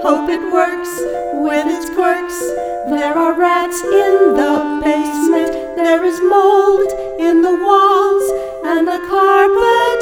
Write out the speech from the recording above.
hope it works with its quirks. There are rats in the basement, there is mold in the walls, and the carpet